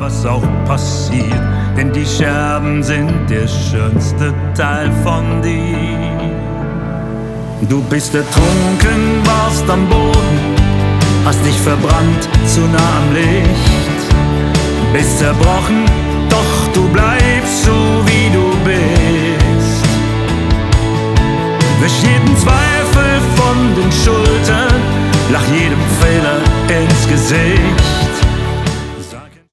was auch passiert, denn die Scherben sind der schönste Teil von dir. Du bist ertrunken, warst am Boden, hast dich verbrannt zu nah am Licht, bist zerbrochen, doch du bleibst so wie du bist. Wisch jeden Zweifel von den Schultern, lach jedem Fehler ins Gesicht.